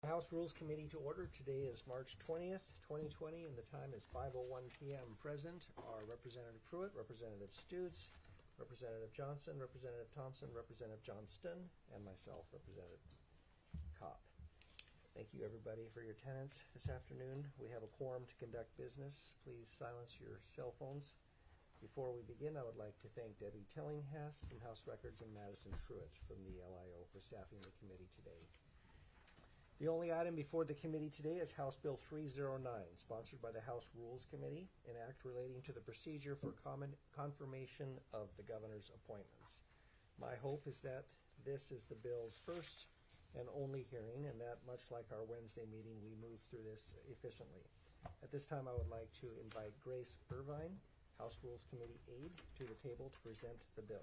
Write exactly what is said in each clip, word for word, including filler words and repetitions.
House Rules Committee to order. Today is March twentieth, twenty twenty, and the time is five oh one p m Present are Representative Pruitt, Representative Stutes, Representative Johnson, Representative Thompson, Representative Johnston, and myself, Representative Kopp. Thank you, everybody, for your attendance this afternoon. We have a quorum to conduct business. Please silence your cell phones. Before we begin, I would like to thank Debbie Tillinghast from House Records and Madison Truitt from the L I O for staffing the committee today. The only item before the committee today is House Bill three oh nine, sponsored by the House Rules Committee, an act relating to the procedure for common confirmation of the governor's appointments. My hope is that this is the bill's first and only hearing, and that, much like our Wednesday meeting, we move through this efficiently. At this time, I would like to invite Grace Irvine, House Rules Committee aide, to the table to present the bill.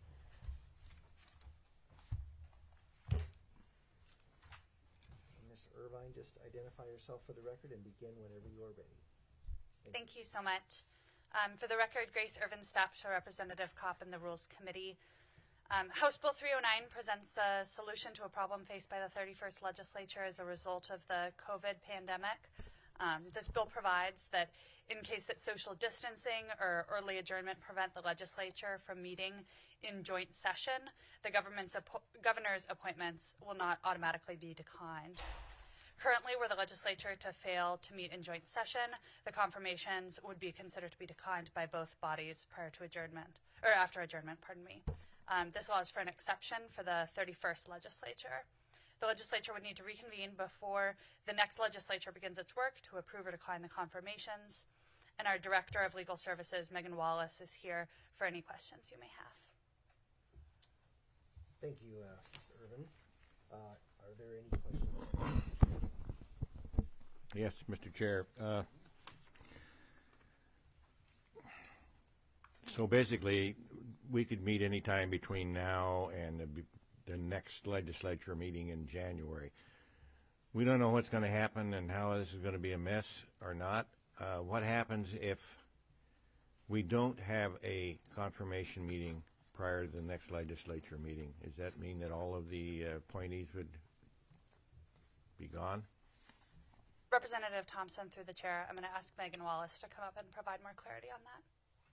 Miz Irvine, just identify yourself for the record and begin whenever you are ready. Thank, Thank you. you so much. Um, for the record, Grace Irvine, staff to Representative Kopp and the Rules Committee. Um, House Bill three oh nine presents a solution to a problem faced by the thirty-first Legislature as a result of the COVID pandemic. Um, this bill provides that in case that social distancing or early adjournment prevent the legislature from meeting in joint session, the government's appo- governor's appointments will not automatically be declined. Currently, were the legislature to fail to meet in joint session, the confirmations would be considered to be declined by both bodies prior to adjournment, or after adjournment, pardon me. Um, this allows for an exception for the thirty-first legislature. The legislature would need to reconvene before the next legislature begins its work to approve or decline the confirmations. And our Director of Legal Services, Megan Wallace, is here for any questions you may have. Thank you, uh, Miz Irvine. Uh, are there any questions? Yes, Mister Chair. Uh, so basically, we could meet any time between now and the the next legislature meeting in January. We don't know what's going to happen and how this is going to be a mess or not. Uh, what happens if we don't have a confirmation meeting prior to the next legislature meeting? Does that mean that all of the uh, appointees would be gone? Representative Thompson, through the chair, I'm going to ask Megan Wallace to come up and provide more clarity on that.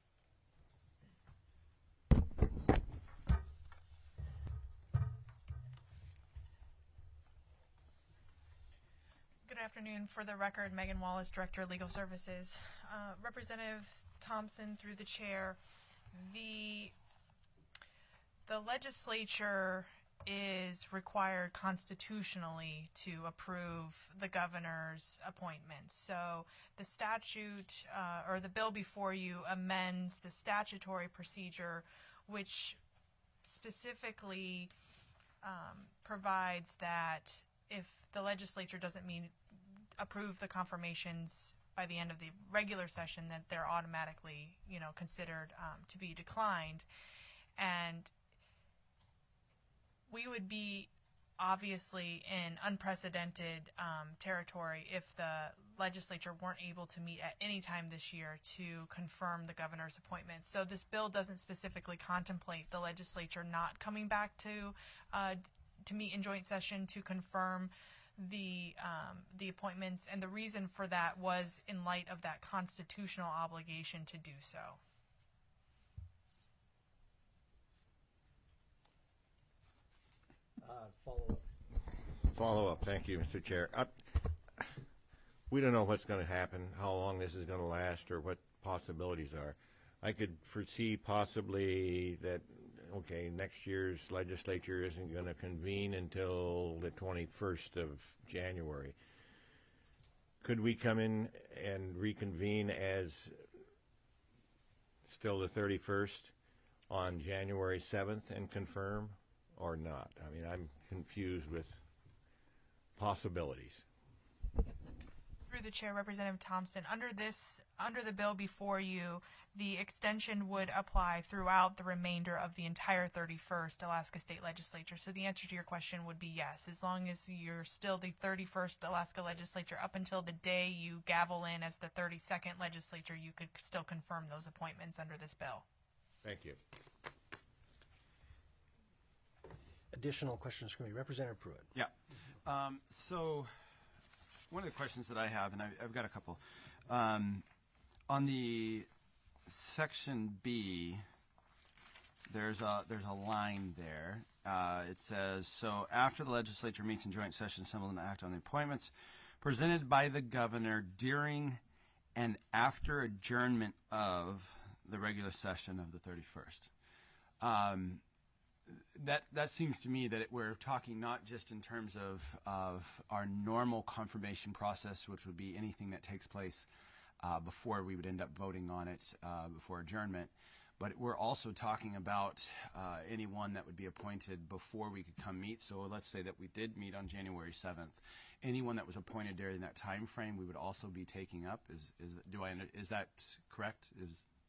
Good afternoon. For the record, Megan Wallace, Director of Legal Services. Uh, Representative Thompson, through the chair, the the legislature is required constitutionally to approve the governor's appointments. So the statute uh, or the bill before you amends the statutory procedure, which specifically um, provides that if the legislature doesn't mean approve the confirmations by the end of the regular session, that they're automatically, you know, considered um, to be declined. And we would be obviously in unprecedented um, territory if the legislature weren't able to meet at any time this year to confirm the governor's appointments. So this bill doesn't specifically contemplate the legislature not coming back to uh, to meet in joint session to confirm the um, the appointments, and the reason for that was in light of that constitutional obligation to do so. Uh, follow up. Follow up. Thank you, Mister Chair. Uh, we don't know what's going to happen, how long this is going to last, or what possibilities are. I could foresee possibly that, okay, next year's legislature isn't going to convene until the twenty-first of January. Could we come in and reconvene as still the thirty-first on January seventh and confirm or not? I mean, I'm confused with possibilities. Through the chair, Representative Thompson, under this, under the bill before you, the extension would apply throughout the remainder of the entire thirty-first Alaska State Legislature. So the answer to your question would be yes, as long as you're still the thirty-first Alaska Legislature up until the day you gavel in as the thirty-second Legislature, you could still confirm those appointments under this bill. Thank you. Additional questions from me. Representative Pruitt. Yeah. Um, so one of the questions that I have, and I, I've got a couple, um, on the section B, there's a there's a line there. Uh, it says, so after the legislature meets in joint session, assemble and act on the appointments presented by the governor during and after adjournment of the regular session of the thirty-first. Um, that that seems to me that it, we're talking not just in terms of of our normal confirmation process, which would be anything that takes place uh, before we would end up voting on it uh, before adjournment, but we're also talking about uh, anyone that would be appointed before we could come meet. So let's say that we did meet on January seventh. Anyone that was appointed during that time frame, we would also be taking up. Is is do I is that correct? Is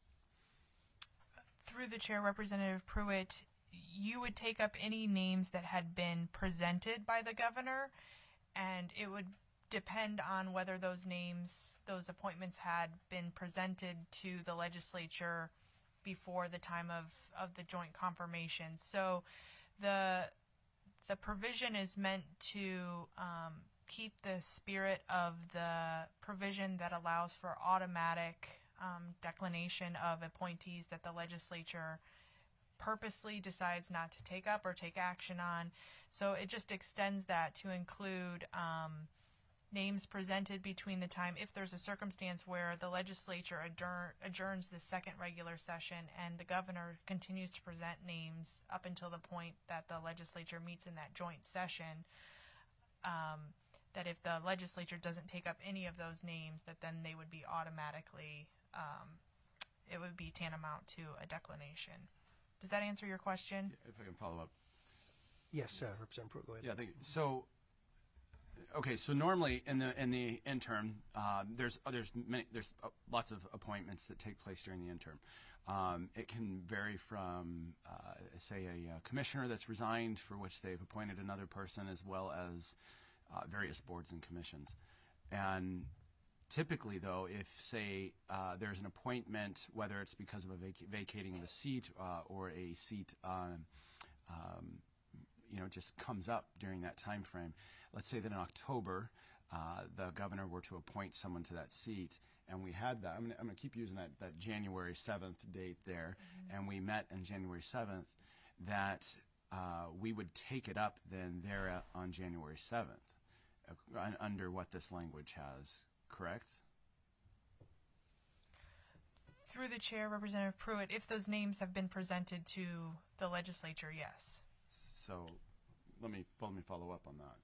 Through the chair, Representative Pruitt, you would take up any names that had been presented by the governor, and it would depend on whether those names, those appointments had been presented to the legislature before the time of, of the joint confirmation. So the the provision is meant to um, keep the spirit of the provision that allows for automatic um, declination of appointees that the legislature purposely decides not to take up or take action on. So it just extends that to include um, names presented between the time, if there's a circumstance where the legislature adjourn, adjourns the second regular session and the governor continues to present names up until the point that the legislature meets in that joint session, um, that if the legislature doesn't take up any of those names, that then they would be automatically, um, it would be tantamount to a declination. Does that answer your question? if I can follow up? Yes, uh, Representative Pruitt, go ahead. Yeah, thank you. So, okay, so normally in the in the interim, uh, there's uh, there's many there's uh, lots of appointments that take place during the interim. Um, it can vary from uh, say a, uh commissioner that's resigned, for which they've appointed another person, as well as uh, various boards and commissions. And typically, though, if say uh, there's an appointment, whether it's because of a vac- vacating of a seat uh, or a seat, um, um, you know, just comes up during that time frame. Let's say that in October, uh, the governor were to appoint someone to that seat, and we had that. I'm going to keep using that, that January seventh date there, mm-hmm. and we met on January seventh, that uh, we would take it up then there uh, on January seventh, uh, under what this language has, correct? Through the chair, Representative Pruitt, if those names have been presented to the legislature, yes. So let me let me follow up on that.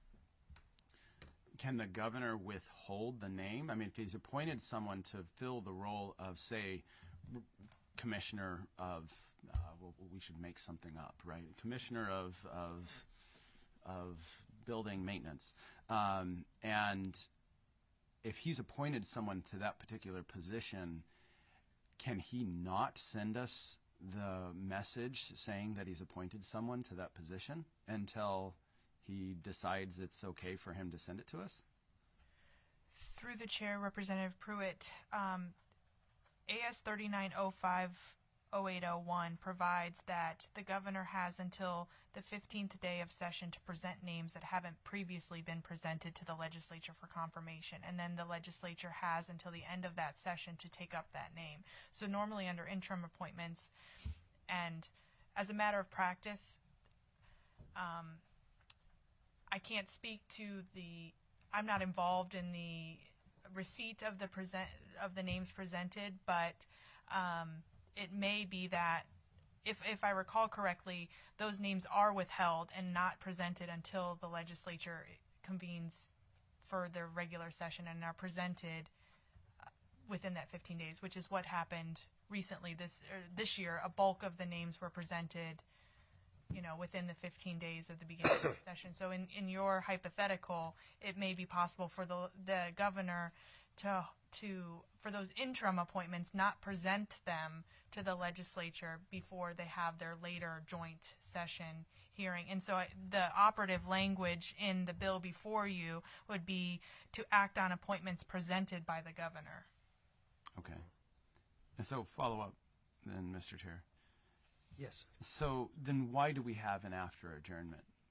Can the governor withhold the name? I mean, if he's appointed someone to fill the role of, say, r- commissioner of, uh, well, we should make something up, right? Commissioner of of of building maintenance, um, and if he's appointed someone to that particular position, can he not send us the message saying that he's appointed someone to that position until he decides it's okay for him to send it to us? Through the chair, Representative Pruitt, um, A S thirty-nine oh five oh eight oh one provides that the governor has until the fifteenth day of session to present names that haven't previously been presented to the legislature for confirmation, and then the legislature has until the end of that session to take up that name. So normally under interim appointments, and as a matter of practice, um, I can't speak to the, I'm not involved in the receipt of the present of the names presented, but um, it may be that, if if I recall correctly, those names are withheld and not presented until the legislature convenes for their regular session and are presented uh, within that fifteen days, which is what happened recently this er, this year. A bulk of the names were presented, you know, within the fifteen days of the beginning of the session. So in, in your hypothetical, it may be possible for the the governor to to for those interim appointments not present them to the legislature before they have their later joint session hearing. And so I, the operative language in the bill before you would be to act on appointments presented by the governor. Okay. And so follow up then, Mister Chair. Yes. So then why do we have an after adjournment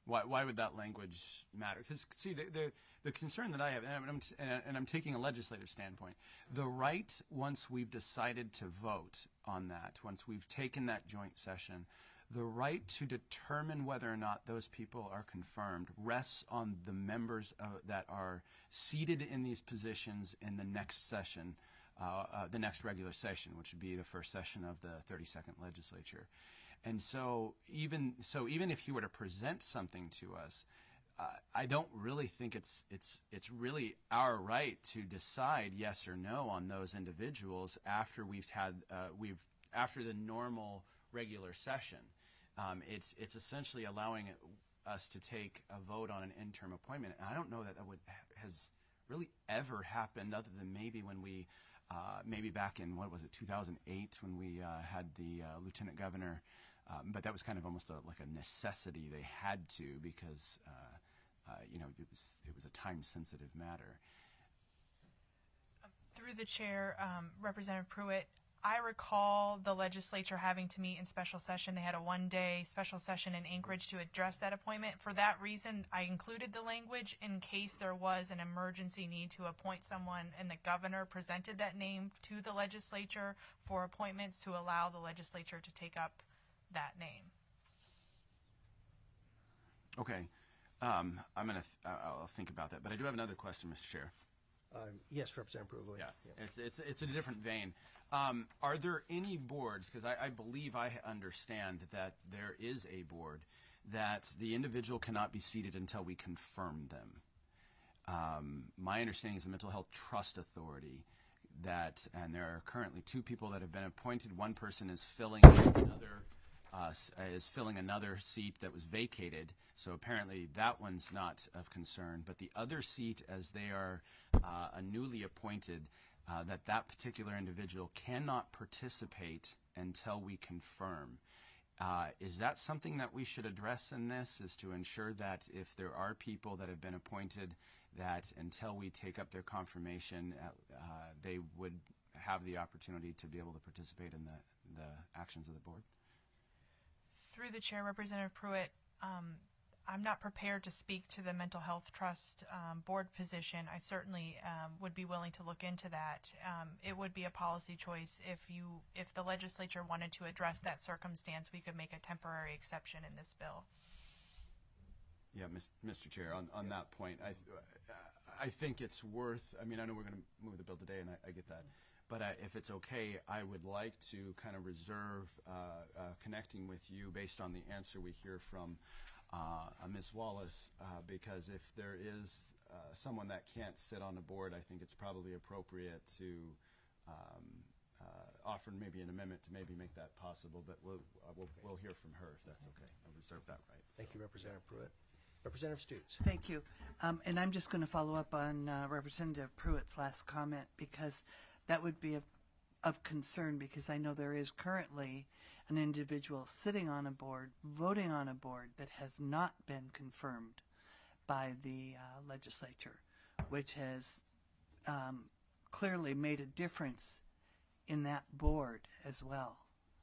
Why, why would that language matter? Because, see, the, the, the concern that I have, and I'm, and, and I'm taking a legislative standpoint, the right, once we've decided to vote on that, once we've taken that joint session, the right to determine whether or not those people are confirmed rests on the members uh, that are seated in these positions in the next session, uh, uh, the next regular session, which would be the first session of the thirty-second legislature. And so even so, even if you were to present something to us, uh, I don't really think it's it's it's really our right to decide yes or no on those individuals after we've had uh, we've after the normal regular session. Um, it's it's essentially allowing it, us to take a vote on an interim appointment, and I don't know that that would has really ever happened other than maybe when we uh, maybe back in what was it two thousand eight when we uh, had the uh, lieutenant governor. Um, but that was kind of almost a, like a necessity. They had to because, uh, uh, you know, it was it was a time-sensitive matter. Through the chair, um, Representative Pruitt, I recall the legislature having to meet in special session. They had a one-day special session in Anchorage to address that appointment. For that reason, I included the language in case there was an emergency need to appoint someone, and the governor presented that name to the legislature for appointments to allow the legislature to take up that name. Okay, um, I'm gonna th- I'll think about that. But I do have another question, Mister Chair. Um, yes, Representative Pruitt. Yeah, it's it's it's a different vein. Um, are there any boards? Because I, I believe I understand that there is a board that the individual cannot be seated until we confirm them. Um, my understanding is the Mental Health Trust Authority. That and there are currently two people that have been appointed. One person is filling another. Uh, is filling another seat that was vacated, so apparently that one's not of concern. But the other seat, as they are uh, a newly appointed, uh, that that particular individual cannot participate until we confirm. Uh, is that something that we should address in this, is to ensure that if there are people that have been appointed, that until we take up their confirmation, uh, uh, they would have the opportunity to be able to participate in the, the actions of the board? Through the chair, Representative Pruitt, um, I'm not prepared to speak to the Mental Health Trust um, board position. I certainly um, would be willing to look into that. Um, it would be a policy choice if you, if the legislature wanted to address that circumstance, we could make a temporary exception in this bill. Yeah, Mister Chair, on, on that point, I I think it's worth. I mean, I know we're going to move the bill today, and I, I get that. But I, if it's okay, I would like to kind of reserve uh, uh, connecting with you based on the answer we hear from uh, Miz Wallace, uh, because if there is uh, someone that can't sit on the board, I think it's probably appropriate to um, uh, offer maybe an amendment to maybe make that possible. But we'll, uh, we'll, we'll hear from her if that's okay. I'll reserve that right. Thank you, Representative Pruitt. Representative Stutes. Thank you. Um, and I'm just going to follow up on uh, Representative Pruitt's last comment, because that would be of, of concern, because I know there is currently an individual sitting on a board, voting on a board that has not been confirmed by the uh, legislature, which has um, clearly made a difference in that board as well.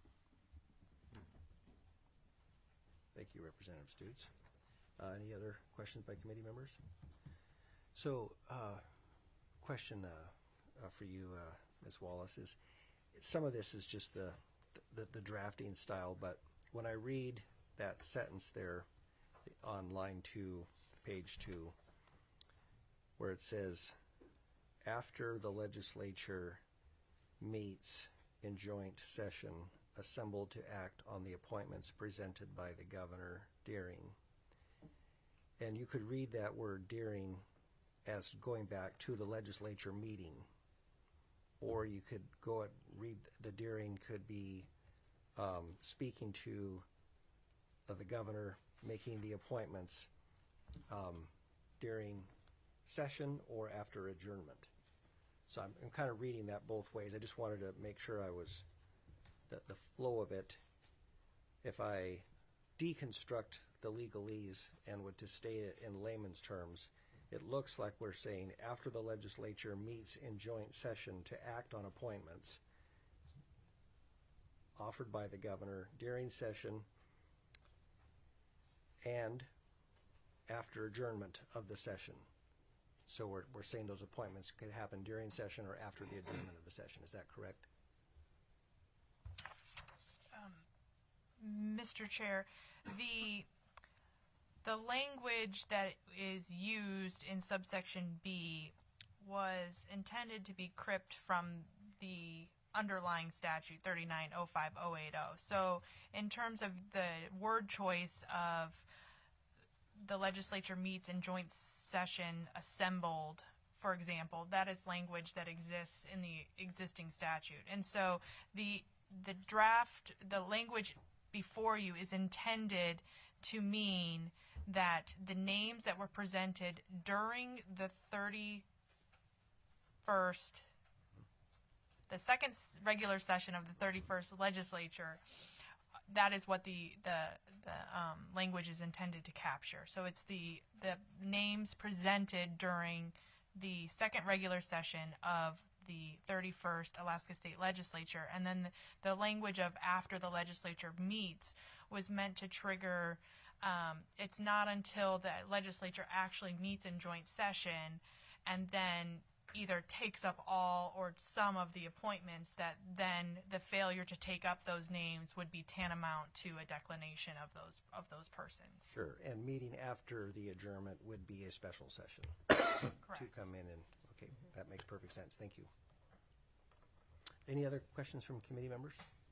Thank you, Representative Stutes. Uh, any other questions by committee members? So, uh, question uh, uh, for you, uh, Miz Wallace, is some of this is just the, the the drafting style, but when I read that sentence there on line two, page two, where it says, after the legislature meets in joint session, assembled to act on the appointments presented by the governor during. And you could read that word during as going back to the legislature meeting. Or you could go and read the during could be um, speaking to uh, the governor, making the appointments um, during session or after adjournment. So I'm, I'm kind of reading that both ways. I just wanted to make sure I was, the, the flow of it, if I deconstruct the legalese and would to state it in layman's terms, it looks like we're saying after the legislature meets in joint session to act on appointments offered by the governor during session and after adjournment of the session. So we're, we're saying those appointments could happen during session or after the adjournment of the session. Is that correct? Mister Chair, the the language that is used in subsection B was intended to be cribbed from the underlying statute thirty-nine oh five oh eighty. So in terms of the word choice of the legislature meets in joint session assembled, for example, that is language that exists in the existing statute. And so the the draft, the language before you is intended to mean that the names that were presented during the thirty-first, the second regular session of the thirty-first legislature, that is what the the, the um, language is intended to capture. So it's the the names presented during the second regular session of the thirty-first Alaska State Legislature, and then the, the language of after the legislature meets was meant to trigger. Um, it's not until the legislature actually meets in joint session and then either takes up all or some of the appointments that then the failure to take up those names would be tantamount to a declination of those of those persons. Sure. And meeting after the adjournment would be a special session Correct. to come in and, okay, that makes perfect sense. Thank you. Any other questions from committee members?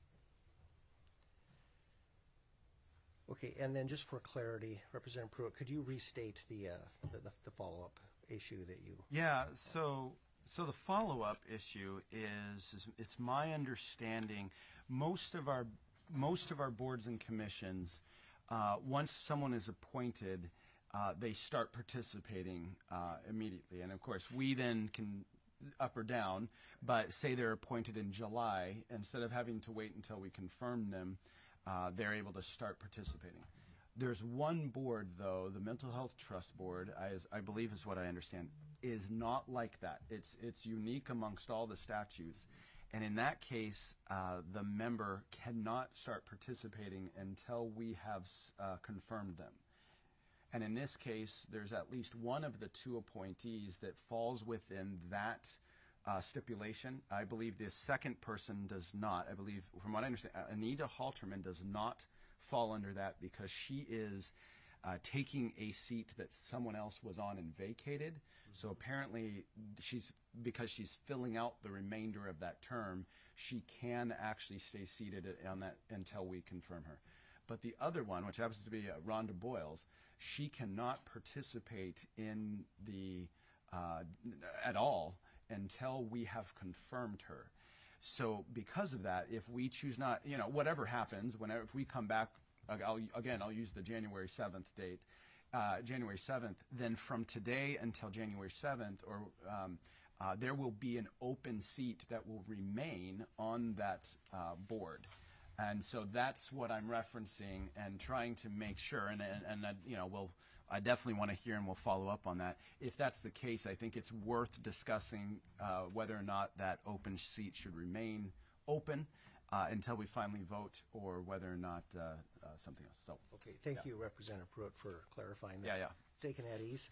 Okay, and then just for clarity, Representative Pruitt, could you restate the, uh, the, the follow-up issue that you... Yeah, so so the follow-up issue is, is it's my understanding most of our most of our boards and commissions, uh, once someone is appointed, uh, they start participating uh, immediately. And of course, we then can up or down, but say they're appointed in July, instead of having to wait until we confirm them, uh, they're able to start participating. There's one board, though, the Mental Health Trust Board, I, I believe is what I understand, is not like that. It's it's unique amongst all the statutes. And in that case, uh, the member cannot start participating until we have uh, confirmed them. And in this case, there's at least one of the two appointees that falls within that uh, stipulation. I believe the second person does not. I believe, from what I understand, Anita Halterman does not fall under that because she is uh, taking a seat that someone else was on and vacated. Mm-hmm. So apparently, she's because she's filling out the remainder of that term, she can actually stay seated on that until we confirm her. But the other one, which happens to be uh, Rhonda Boyles, she cannot participate in the uh, at all until we have confirmed her. So because of that, if we choose not, you know, whatever happens, whenever if we come back, I'll, again, I'll use the January seventh date, uh, January seventh, then from today until January seventh, or um, uh, there will be an open seat that will remain on that uh, board. And so that's what I'm referencing and trying to make sure, and, and, and uh, you know, we'll, I definitely want to hear and we'll follow up on that. If that's the case, I think it's worth discussing uh, whether or not that open seat should remain open uh, until we finally vote, or whether or not uh, uh, something else. So, Okay, thank yeah. you, Representative Pruitt, for clarifying that. Yeah, yeah. Taken at ease.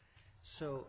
So,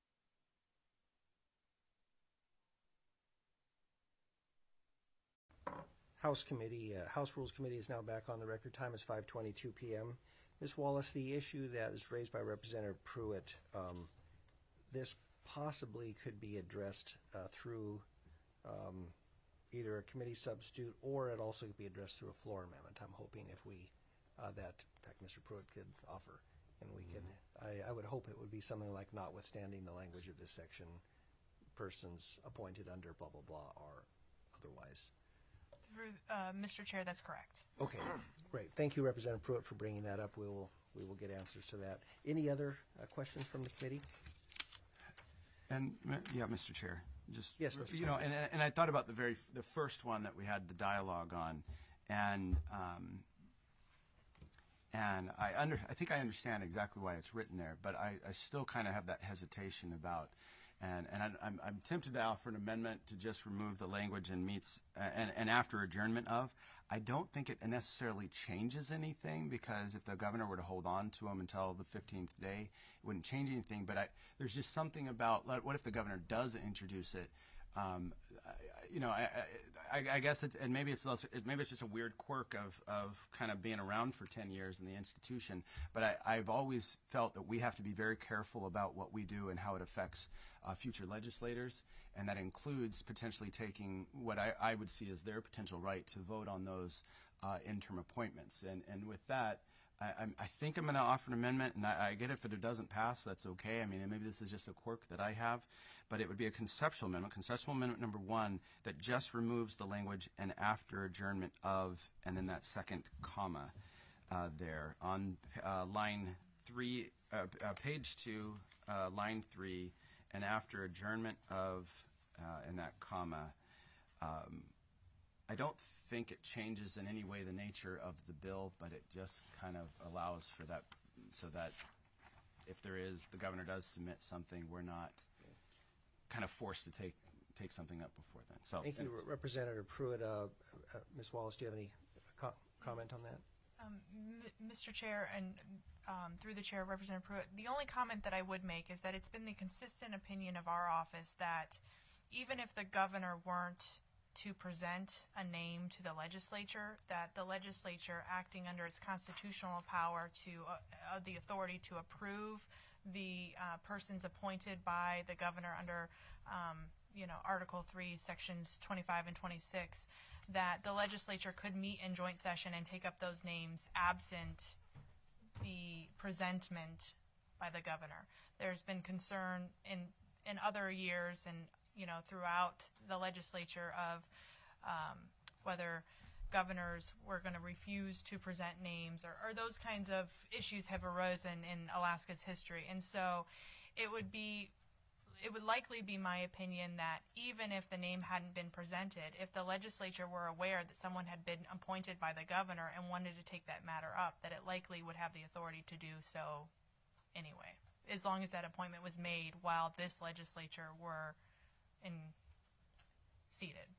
House Committee, uh, House Rules Committee is now back on the record. Time is five twenty-two p m Miz Wallace, the issue that is raised by Representative Pruitt, um, this possibly could be addressed uh, through um, either a committee substitute, or it also could be addressed through a floor amendment. I'm hoping if we, uh, that, in fact, Mister Pruitt could offer, and we could, I, I would hope it would be something like, notwithstanding the language of this section, persons appointed under blah, blah, blah, or otherwise. Through, uh, Mister Chair, that's correct. Okay, great. Thank you, Representative Pruitt, for bringing that up. We will we will get answers to that. Any other uh, questions from the committee? And yeah, Mister Chair, just Yes, Mister you know, and and I thought about the very the first one that we had the dialogue on, and um, and I under I think I understand exactly why it's written there, but I, I still kind of have that hesitation about And, and I, I'm, I'm tempted to offer an amendment to just remove the language and meets, uh, and, and after adjournment of. I don't think it necessarily changes anything, because if the governor were to hold on to them until the fifteenth day, it wouldn't change anything. But I, there's just something about, what if the governor does introduce it? Um, I, you know, I, I, I guess it's, and maybe it's less, maybe it's just a weird quirk of, of kind of being around for ten years in the institution. But I, I've always felt that we have to be very careful about what we do and how it affects uh, future legislators, and that includes potentially taking what I, I would see as their potential right to vote on those uh, interim appointments. And, and with that, I, I'm, I think I'm going to offer an amendment, and I, I get it if it doesn't pass, that's okay. I mean, maybe this is just a quirk that I have, but it would be a conceptual amendment, conceptual amendment number one, that just removes the language "and after adjournment of," and then that second comma uh, there on uh, line three, uh, uh, page two, uh, line three, and after adjournment of, uh, and that comma. Um, I don't think it changes in any way the nature of the bill, but it just kind of allows for that, so that if there is, the governor does submit something, we're not kind of forced to take take something up before then. So, Thank you, Representative Pruitt. Uh, uh, Miz Wallace, do you have any co- comment on that? Um, M- Mister Chair, and um, through the chair, Representative Pruitt, the only comment that I would make is that it's been the consistent opinion of our office that even if the governor weren't to present a name to the legislature, that the legislature, acting under its constitutional power to uh, uh, the authority to approve the uh, persons appointed by the governor under, um, you know, Article three, Sections twenty-five and twenty-six, that the legislature could meet in joint session and take up those names absent the presentment by the governor. There's been concern in in other years and, you know, throughout the legislature of um, whether governors were going to refuse to present names, or, or those kinds of issues have arisen in Alaska's history. And so it would be, it would likely be my opinion that even if the name hadn't been presented, if the legislature were aware that someone had been appointed by the governor and wanted to take that matter up, that it likely would have the authority to do so anyway, as long as that appointment was made while this legislature were in seated.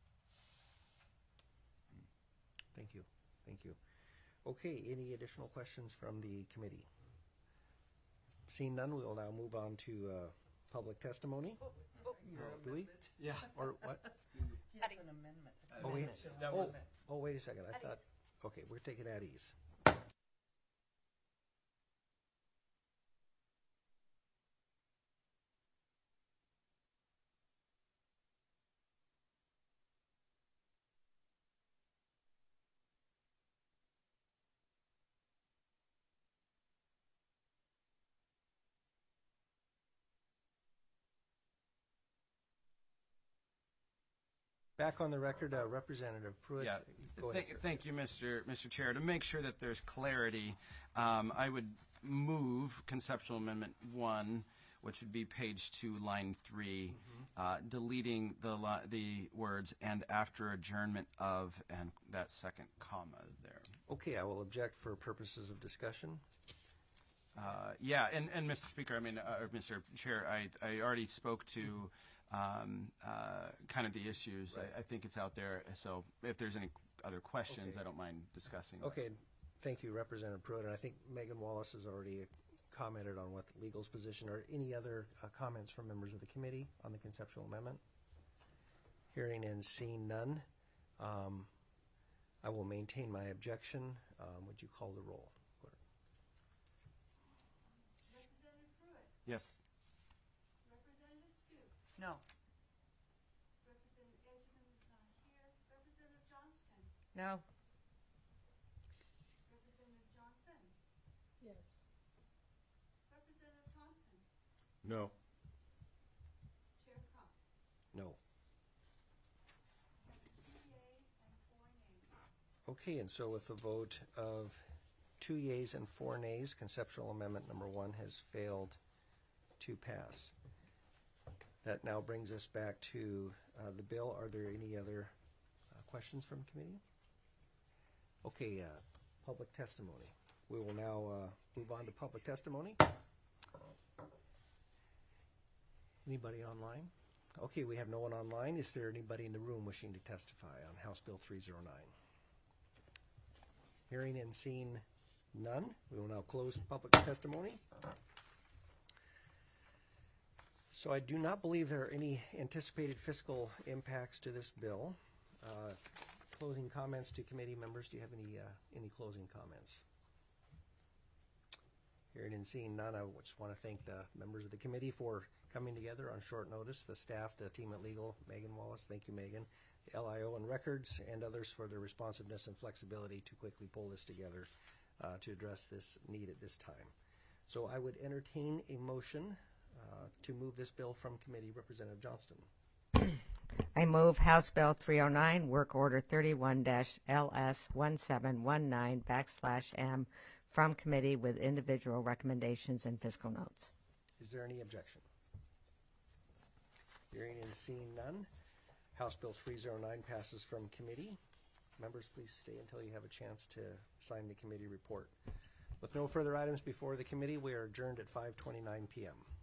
Thank you. Thank you. Okay, any additional questions from the committee? Seeing none, we will now move on to uh, public testimony. Oh, Oh, do we? yeah. Or what? Yes, an amendment. Oh, wait. That Oh, was- oh, wait a second. I At thought, ease. okay, we're taking at ease. Back on the record, uh, Representative Pruitt. Yeah. Go ahead, Thank, sir. thank you, Mister Mister Chair. To make sure that there's clarity, um, I would move conceptual amendment one, which would be page two, line three, uh, deleting the li- the words "and after adjournment of" and that second comma there. Okay, I will object for purposes of discussion. Uh, yeah, and, and Mister Speaker, I mean, uh, or Mister Chair, I, I already spoke to um, uh, kind of the issues. Right. I, I think it's out there. So if there's any other questions, Okay. I don't mind discussing. Okay, thank you, Representative Pruitt. And I think Megan Wallace has already commented on what the legal's position are. Any other uh, comments from members of the committee on the conceptual amendment? Hearing and seeing none, um, I will maintain my objection. Um, would you call the roll, clerk? Representative Pruitt, Yes. Representative Stoops, No. Representative Edgman is not here, Representative Johnston, No. Representative Johnson, Yes. Representative Thompson, No. Chair Crump. No. Two yeas and four nays. Okay, and so with a vote of two yeas and four nays, conceptual amendment number one has failed to pass. That now brings us back to uh, the bill. Are there any other uh, questions from committee? Okay, uh, public testimony. We will now uh, move on to public testimony. Anybody online? Okay, we have no one online. Is there anybody in the room wishing to testify on House Bill three oh nine? Hearing and seeing none, we will now close public testimony. So I do not believe there are any anticipated fiscal impacts to this bill. Uh, closing comments to committee members. Do you have any uh, any closing comments? Hearing and seeing none, I just want to thank the members of the committee for coming together on short notice, the staff, the team at Legal, Megan Wallace, thank you, Megan, the L I O and Records, and others for their responsiveness and flexibility to quickly pull this together uh, to address this need at this time. So I would entertain a motion uh, to move this bill from committee. Representative Johnston. I move House Bill three oh nine, Work Order thirty-one L S one seven one nine backslash M, from committee with individual recommendations and fiscal notes. Is there any objection? Hearing and seeing none, House Bill three oh nine passes from committee. Members, please stay until you have a chance to sign the committee report. With no further items before the committee, we are adjourned at five twenty-nine p m